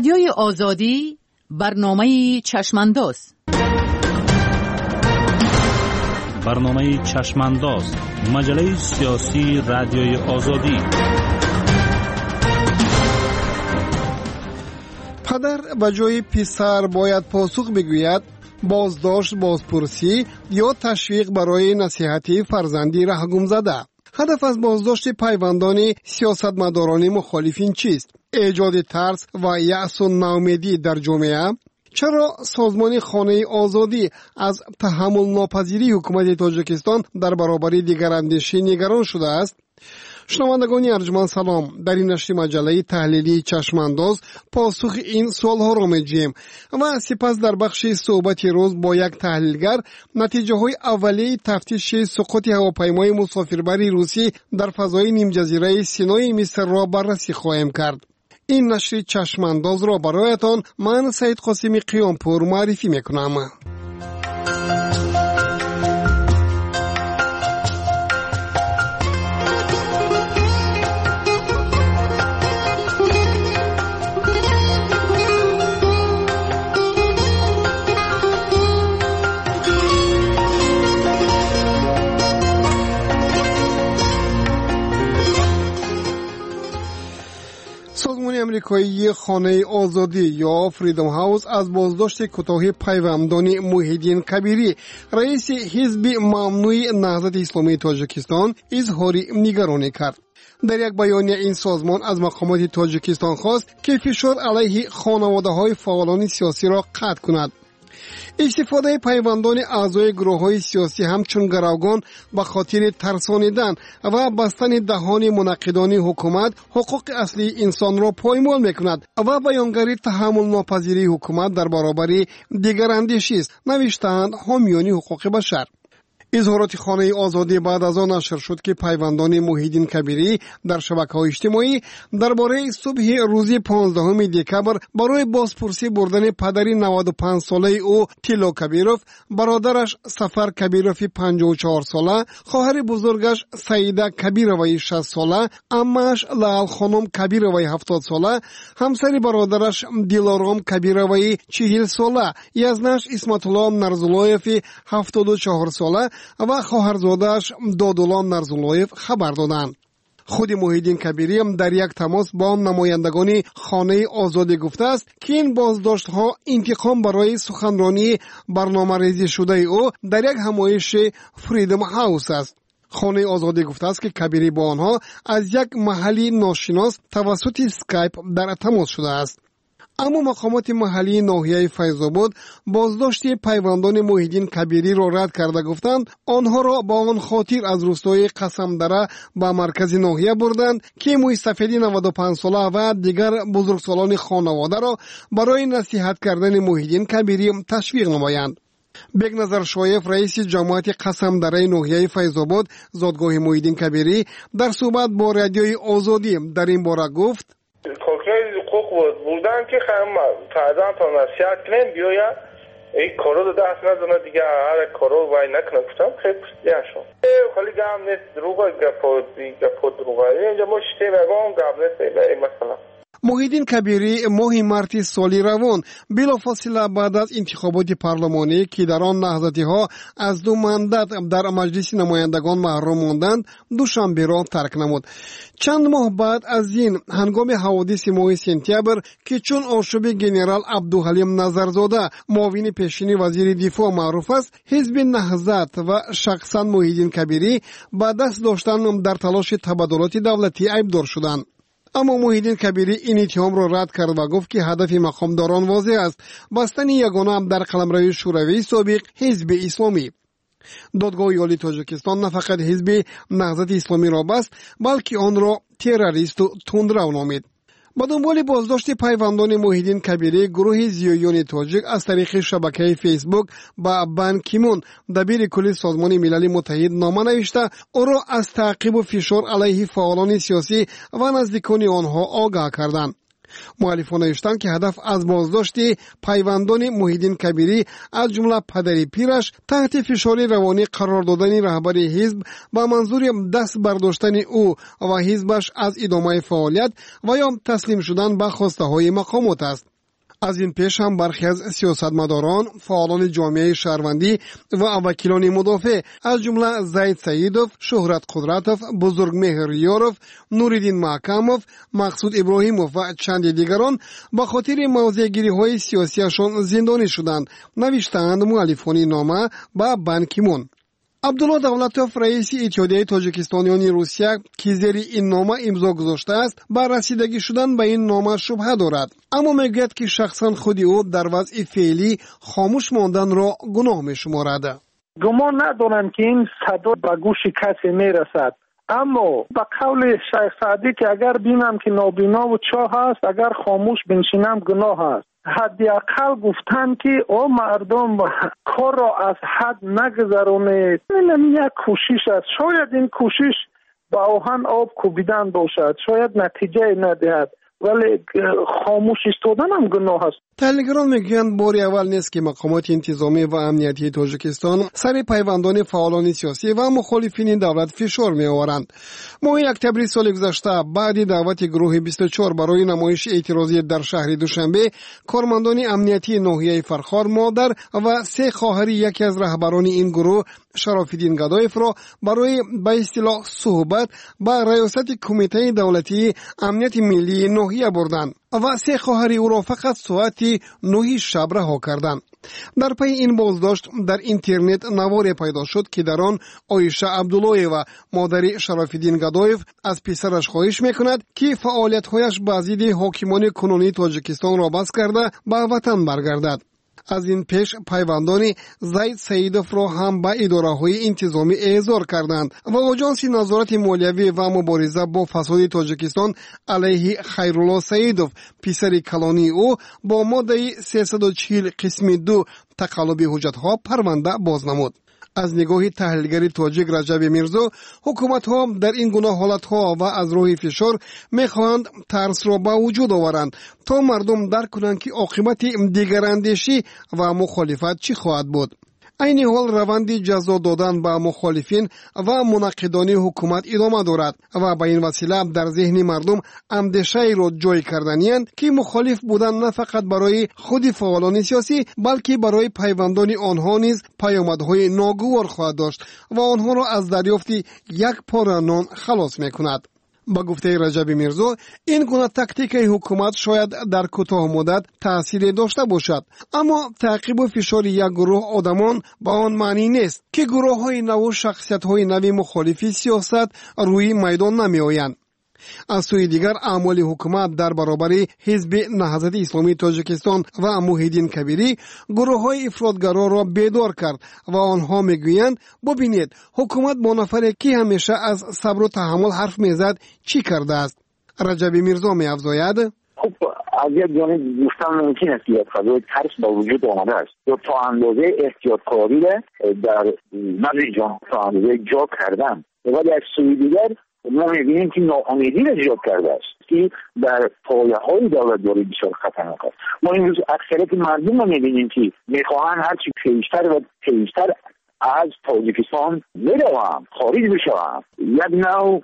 رادیوی آزادی برنامه چشمانداز. برنامه چشمانداز، مجله سیاسی رادیوی آزادی. پدر به جای پسر باید پاسخ بگوید بازداشت، بازپرسی یا تشویق برای نصیحت فرزندی رهگم زده. هدف از بازداشت پیوندان سیاستمداران مخالفین چیست؟ ایجاد ترس و یأس و ناامیدی در جامعه؟ چرا سازمان خانه آزادی از تحمل ناپذیری حکومت تاجیکستان در برابر دیگراندیشی نگران شده است؟ شنوندگان ارجمند سلام. در این نشر مجله تحلیلی چشمانداز پاسخ این سوالها را می‌جوییم و سپس در بخش صحبت روز با یک تحلیلگر نتیجه های اولیه تفتیش سقوط هواپیمای مسافربری روسی در فضای نیم جزیره سینای مصر را بررسی خواهیم کرد. این نشر چشمانداز را برایتان من سید قاسمی قیامپور معرفی میکنم. سازمان امریکایی خانه آزادی یا فریدم هاوس از بازداشت کوتاه پیوندان محیدین کبیری رئیس حزب ممنوع نهضت اسلامی تاجیکستان اظهار نگرانی کرد. در یک بیانیه این سازمان از مقامات تاجیکستان خواست که فشار علیه خانواده‌های فعالان سیاسی را قطع کند. استفاده پیوندان اعضای گروه‌های سیاسی همچون گروگان به خاطر ترسانیدن و بستن دهان مناقضان حکومت حقوق اصلی انسان را پایمال می‌کند و بیانگری تحمل ناپذیری حکومت در برابر دیگراندیشی است، نوشتند حامیان حقوق بشر. اظهارات خانه آزادی بعد از آن نشر شد که پیوندان محیدین کبیری در شبکه‌های اجتماعی درباره صبح روز 15 دکبر برای بازپرسی بردن پدر 95 ساله او تیلو کبیروف، برادرش سفر کبیروف 54 ساله، خواهر بزرگش سعیده کبیروی 60 ساله، عمه‌اش لال خانم کبیروی 70 ساله، همسر برادرش دیلارام کبیروی 40 ساله، یزنش اسمت الله نرزولایف 74 ساله و خواهرزاده‌اش دادولا نرزولایف خبر دادند. خود محیدین کبیری هم در یک تماس با نمایندگان خانه آزادی گفته است که این بازداشت ها انتقام برای سخنرانی برنامه‌ریزی شده او در یک همایش فریدم هاوس است. خانه آزادی گفته است که کبیری با آنها از یک محلی ناشناس توسط اسکایپ در تماس شده است. اما مقامات محلی ناحیه فیض‌آباد بازداشت پیوندان محیدین کبیری را رد کرده گفتند آنها را با آن خاطر از روستای قسمدره به مرکز ناحیه بردند که موی سفیدی 95 ساله و دیگر بزرگسالان خانواده را برای نصیحت کردن محیدین کبیری تشویق نمایند. بیگ نظر شایف رئیس جماعت قسمدره ناحیه فیض‌آباد زادگاه محیدین کبیری در صحبت با رادیوی آزادی در این باره گفت حقوق بودن که فرزن تا نصیحت کنیم بیاید این کارو رو دست نزنه دیگه، هر کارو وای نکنه. گفتم خیلی پرسیدن شد خیلی گم نیست، دروغه گپا دروغه اینجا ما شته وگان گم نیست. مثلا محیدین کبیری ماه مارت سالی روان بلافاصله بعد از انتخابات پارلمانی که در آن نهضتی‌ها از 2 ماندات در مجلس نمایندگان محروم ماندند دوشنبه را ترک نمود. چند ماه بعد از این هنگام حوادث ماه سپتامبر که چون آشوب گنرال عبدالحلیم نظرزاده معاون پیشین وزیر دفاع معروف است، حزب نهضت و شخصا محیدین کبیری با دست داشتن در تلاش تبادلات دولتی عیبدار شدند. اما محیدین کبیری این اتهام را رد کرد و گفت که هدف مقامداران واضح است، بستن یگانه در قلمرو شوروی سابق حزب اسلامی. دادگاه عالی تاجیکستان نه فقط حزب نهضت اسلامی را بست بلکه آن را تروریست و تندرو نامید. با دنبال بازداشت پیوندان محیدین کبیری، گروه زیایان تاجیک از طریق شبکه فیسبوک با بان کیمون دبیر کل سازمان ملل متحد نامه نوشته او را از تعقیب و فشار علیه فعالان سیاسی و نزدیکان آنها آگاه کردند. مؤلفان نوشتند که هدف از بازداشت پیوندان محیدین کبیری از جمله پدری پیرش تحت فشار روانی قرار دادن رهبر حزب با منظور دست برداشتن او و حزبش از ادامه فعالیت و یا تسلیم شدن به خواسته های مقامات است. از این پیش هم برخی از سیاستمداران، فعالان جامعه شهروندی و وکیلان مدافع از جمله زید سیدوف، شهرت قدرتوف، بزرگمهر ریاروف، نوریدین محکموف، مقصود ابراهیموف و چند دیگران به خاطر موضع‌گیری‌های سیاسیشان زندانی شدند، نوشتند مؤلفان نامه به بان کی مون. عبدالله دولتوف رئیس اتحادیه تاجیکستانیان روسیه که زیر این نامه امضا گذاشته است بر رسیدگی شدن به این نامه شبهه دارد، اما میگوید که شخصا خود او در وضع فعلی خاموش ماندن را گناه میشمارد. گمان ندارم که این صدا به گوش کسی میرسد، اما به قول شیخ سعدی که اگر بینم که نابینا و چاه است، اگر خاموش بنشینم گناه است. حداقل گفتن که او مردم کار را از حد نگذرونه، این یک کوشش است. شاید این کوشش با آهن آب کوبیدن باشد، شاید نتیجه ندهد، ولی خاموش ایستادن هم گناه است. تحلیلگران میگویند باری اول نیست که مقامات انتظامی و امنیتی تاجیکستان سر پیوندان فعالان سیاسی و مخالفین دولت فشار میآورند. ماه اکتبر سال گذشته بعد دعوت گروه 24 برای نمایش اعتراضی در شهر دوشنبه، کارمندان امنیتی ناحیه فرخار مادر و 3 خواهر یکی از رهبران این گروه، شرافالدین گدایف را برای به اصطلاح صحبت به ریاست کمیته دولتی امنیت ملی ناحیه بردند و 3 خواهر او را فقط ساعت 9 شب رها کردند. در پی این بازداشت در اینترنت نواری پیدا شد که در آن عایشه عبدالله و مادر شرافالدین گدایف از پسرش خواهش میکند که فعالیت‌هایش به ضد حاکمان کنونی تاجیکستان را بس کرده به وطن برگردد. از این پیش پیوندان زید سیدوف را هم به اداره‌های انتظامی احضار کردند و آژانس نظارت مالیوی و مبارزه با فساد تاجیکستان علیه خیرالله سیدوف، پسر کلانی او، با ماده 340 قسم 2 تقلب حجت‌ها پرونده باز نمود. از نگاه تحلیلگر تاجیک رجب میرزا، حکومت ها در این گونه حالت ها و از راه فشار میخواهند ترس را به وجود آورند تا مردم درک کنند که عاقبت دیگراندیشی و مخالفت چی خواهد بود. این حال روند جزا دادن به مخالفین و مناقضان حکومت ادامه دارد و به این وسیله در ذهن مردم اندیشه را جای کردنی‌اند که مخالف بودن نه فقط برای خود فعالان سیاسی بلکه برای پیوندان آنها نیز پیامدهای ناگوار خواهد داشت و آنها را از دریافت یک پاره نان خلاص می‌کند. با گفته رجب میرزا، این گونه تاکتیک حکومت شاید در کوتاه مدت تأثیر داشته باشد، اما تعقیب و فشار یک گروه آدمان با آن معنی نیست که گروه‌های نو و شخصیت‌های نوی مخالف سیاست روی میدان نمی‌آیند. از سوی دیگر اعمال حکومت در برابر حزب نهضت اسلامی تاجیکستان و موحدین کبیری گروه‌های افراطگرا را بیدار کرد و آنها میگویند ببینید حکومت با نفری که همیشه از صبر و تحمل حرف میزد چی کرده است. رجب میرزا می‌افزاید خب از یک جانب گفتن ممکن است که فضای ترس با وجود آمده است یا تا اندازه احتیاطکاری در نزد جان تا اندازه جا کردن، ولی از سوی دیگر ما می‌بینیم که ناامیدی را ایجاد کرده است که در پایه‌های دولت‌داری بسیار خطرناک است. ما امروز اکثریت مردم رو می‌بینیم که می‌خواهند هرچی پیشتر و پیشتر از تاجیکستان بروند، خارج بشوند. یک نوع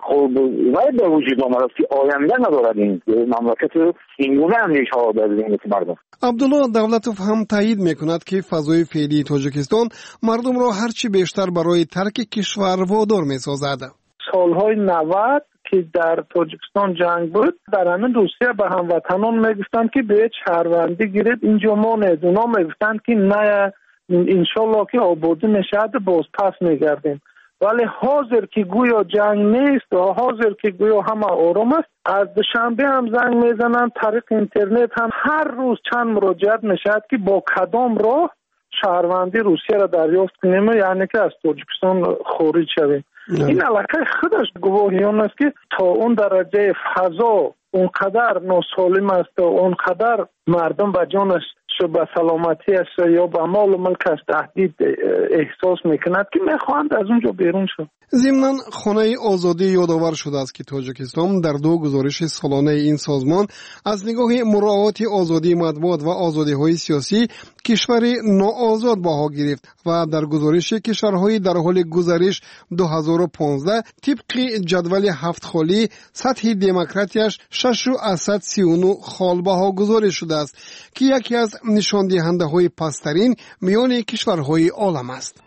وارد به وجود آمده است که آینده ندارد این مملکت، اینگونه اندیشه‌ها در ذهن مردم. عبدالله دولتوف هم تایید میکند که فضای فعلی تاجیکستان مردم را هرچی بیشتر برای ترک کشور وادار می‌سازد. سالهای 90 که در تاجیکستان جنگ بود، در همین روسیه به هموطنان میگفتند که به شهروندی گیرید اینجا مانید. اونا میگفتند که نه انشالله که آبادی میشد باز پس میگردیم. ولی حاضر که گویا جنگ نیست و حاضر که گویا همه آرام است، از دوشنبه هم زنگ میزنند، طریق اینترنت هم هر روز چند مراجعت میشد که با کدام راه شهروندی روسیه را دریافت کنیم، یعنی که از تاجیکستان خارج شویم. این علاقه خودش گواهیان است که تا اون درجه فضا اونقدر ناسالم است و اونقدر مردم به جانش به سلامتیش یا به مال و ملکش تهدید احساس میکند که میخواهند از اونجا بیرون شد. ضمناً خانه آزادی یادآور شده است که تاجیکستان در 2 گزارش سالانه این سازمان از نگاه مراعات آزادی مطبوعات و آزادی‌های سیاسی کشور ناآزاد بها گرفت و در گزارش کشورهای در حال گزارش 2015 طبق جدول 7 خالی سطح دموکراتیش 6.39 خال بها گزارش شده است که یکی از نشان دهنده‌های پست‌ترین میان کشورهای عالم است.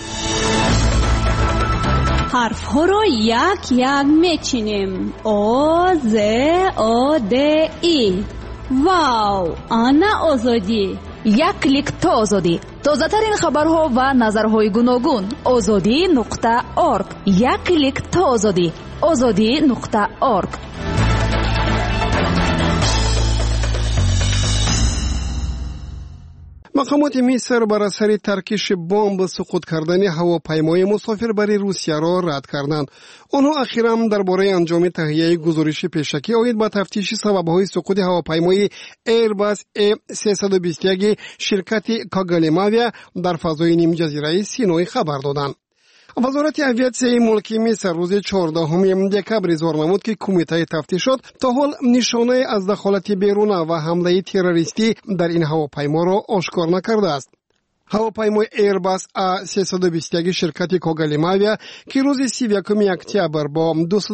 حرف ها رو یک یک میچینیم. او ز او د ای. واو، آنا آزادی. یک کلیک تا آزادی. تازه ترین خبرها و نظرهای گوناگون. azadi.org. یک کلیک تا آزادی. azadi.org. مقامات مصر بر اثر ترکش بمب سقوط کردن هواپیمای مسافربری روسیه را رد کردند. آنها اخیراً درباره انجام تهیه گزارش پیشکی آید با تفتیش سبب‌های سقوط هواپیمای ایرباس A321 شرکت کاگالیماویا در فضای نیم جزیره سینای خبر دادند. وزارت اویاسیون ملکی مصر روز 14 دکبر اظهار نمود که کمیته تفتیشات تا حال نشانه از دخالت بیرونه و حمله تروریستی در این هواپیما را آشکار نکرده است. هواپیمای ایرباس A321 شرکت کاگالیماویا که روز 31 اکتبر با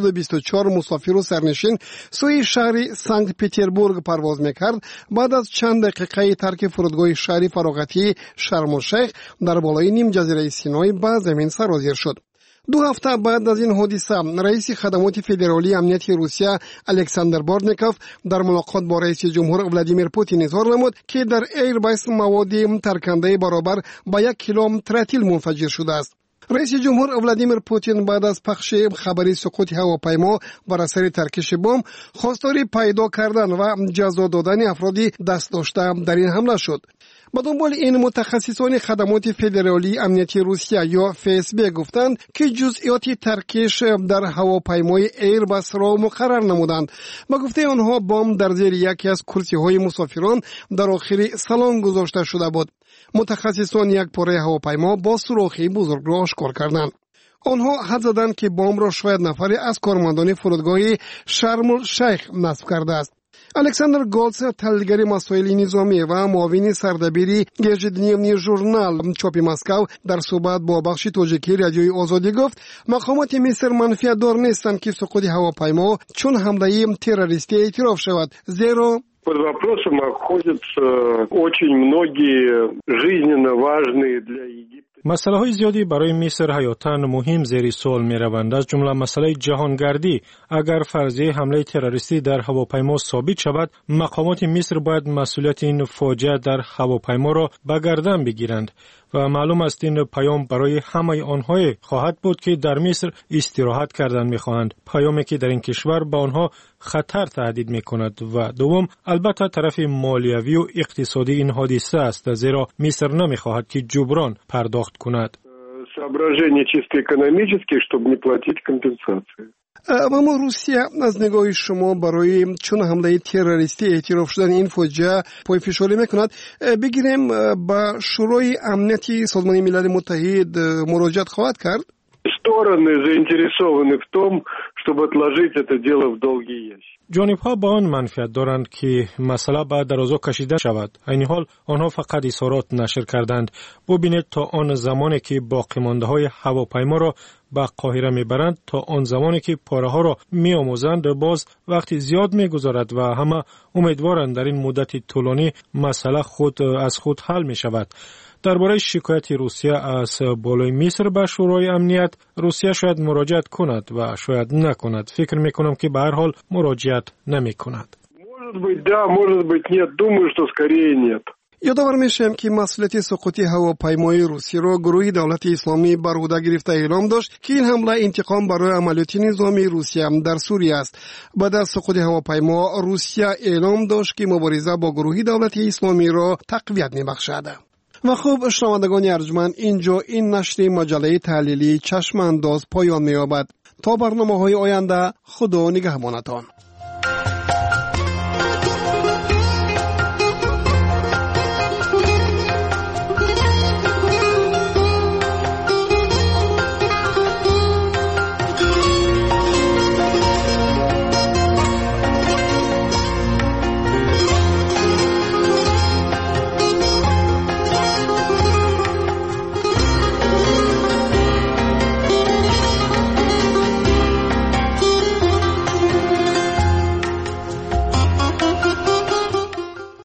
224 مسافر و سرنشین سوی شهر سنت پترزبورگ پرواز میکرد، بعد از چند دقیقه ترک فرودگاه شهر فراغتی شرم الشیخ در بالای نیم جزیره سینای به زمین سرازیر شد. 2 هفته بعد از این حادثه رئیس خدمات فدرالی امنیت روسیه الکساندر بورتنیکوف در ملاقات با رئیس جمهور ولادیمیر پوتین اظهار نمود که در ایرباس مواد ترکنده برابر با 1 کیلو ترتیل منفجر شده است. رئیس جمهور ولادیمیر پوتین بعد از پخش خبری سقوط هواپیما بر اثر ترکش بمب خواستار پیدا کردن و جزا دادن افرادی دست داشته در این حمله شد. با دنبال این متخصصان خدمات فدرالی امنیتی روسیه یا FSB گفتند که جزئیات ترکش در هواپیمای ایرباس را مقرر نمودند. با گفته آنها بمب در زیر یکی از کرسی‌های مسافران در آخر سالن گذاشته شده بود. متخصصان یک پاره هواپیما با سوراخی بزرگ را آشکار کردند. آنها حد زدند که بمب را شاید نفری از کارمندان فرودگاه شرم الشیخ نصب کرده است. الکساندر گولتس، تحلیلگر مسائل نظامی و معاون سردبیری گژدنیوی ژورنال چاپ مسکو در صحبت با بخش تاجیکی رادیوی آزادی گفت مقامات مصر منفیت دار نیستند که سقوط هواپیما چون حمله تروریستی اعتراف شود، زیرا под вопросом находятся очень многие жизненно важные для Египта. مسئله های زیادی برای مصر حیاتاً مهم زیر سوال می روند، از جمله مسئله جهانگردی. اگر فرضیه حمله تروریستی در هواپیما ثابت شود، مقامات مصر باید مسئولیت این فاجعه در هواپیما را به گردن بگیرند و معلوم است این پیام برای همه آنها خواهد بود که در مصر استراحت کردن می خواهند، پیامی که در این کشور به آنها خطر تهدید می کند. و دوم، البته طرف مالیوی و اقتصادی این حادثه است، زیرا مصر نمی خواهد که جبران پرداخت کند. соображения чисто экономические, чтобы не платить компенсации. اما روسیه از نگاه شما برای چون حمله تروریستی اعتراف شدن این فاجعه پایه‌فشاری میکند، بگیریم با شورای امنیتی سازمان ملل متحد مراجعت خواهد کرد؟ Стороны заинтересованы в том, чтобы отложить это дело в долгий ящик. جانب‌ها با آن منفعت دارند که مسئله به درازا کشیده شود. این حال آنها فقط اظهارات نشر کردند. ببینید تا آن زمانی که باقی مانده‌های هواپیما را به قاهره میبرند، تا آن زمانی که پاره‌ها را میآموزند، باز وقتی زیاد میگذارد و همه امیدوارند در این مدت طولانی مسئله از خود حل میشود. درباره شکایت روسیه از بالای مصر به شورای امنیت، روسیه شاید مراجعت کند و شاید نکند. فکر میکنم که به هر حال مراجعت نمیکند. Может быть, да, может быть, нет. Думаю, что скорее нет. یادآور میشم که مسئولیت سقوط هواپیمای روسی را گروه دولت اسلامی بر عهده گرفته اعلام داشت که این حمله انتقام برای عملیات نظامی روسیه در سوریه است. بعد از سقوط هواپیما روسیه اعلام داشت که مبارزه با گروه دولت اسلامی را تقویت می‌بخشد. و خوب شنوندگان ارجمند، اینجا این نشر مجله تحلیلی چشم انداز پایان می‌یابد. تا برنامه‌های آینده، خدا نگهبانتان.